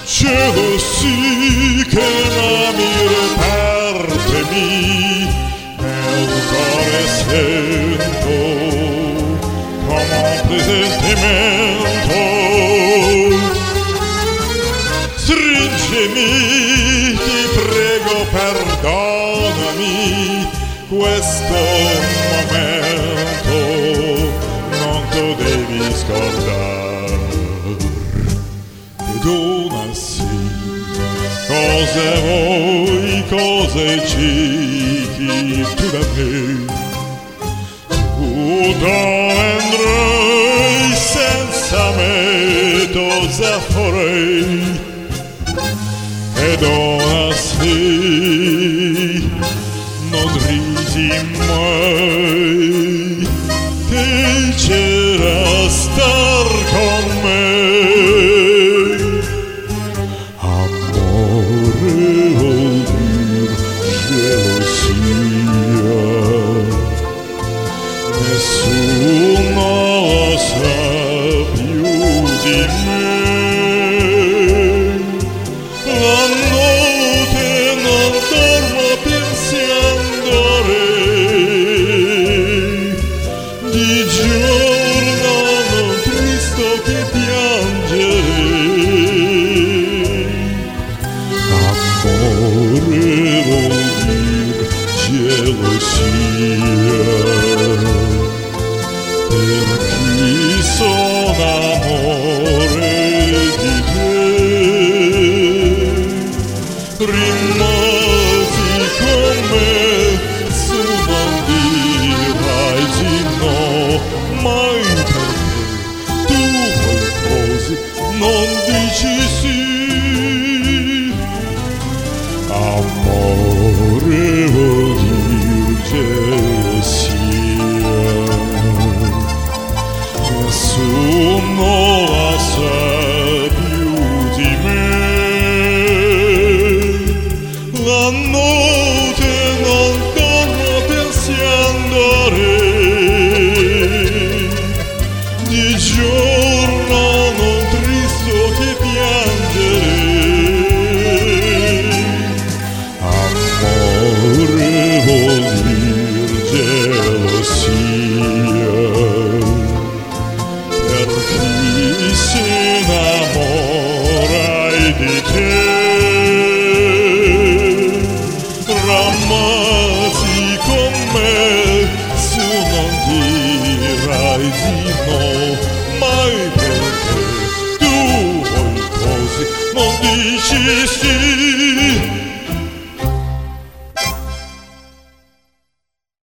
Gelosia che l'amore partemi nel cuore sento come un presentimento. Stringimi, ti prego, perdonami questo momento, non tu devi scordare. Perdonasi, cosa vuoi, cosa citi tu da me? Tu dove andrai senza me, cosa farei? Perdonasi, non ridi mai, che c'era star con me. Amore vuol dir gelosia, nessuno lo sa più di me. La notte non dormo pensando a lei, di giorno non tristo che piangerei. Amore vuol dir gelosia, per chi sono amore di te. Rimasi con me, su non dirai di no, mai perché tu vuoi così, non dici sì. Amore vuol dir gelosia, nessuno la sa più di me. La notte non dormo pensando a lei, di giorno non tristo che piangerei. Amore vuol dir gelosia, per chi si innamora di te. Ramati con me, su non dirai di no, mai perché tu vuoi così, non dici sì.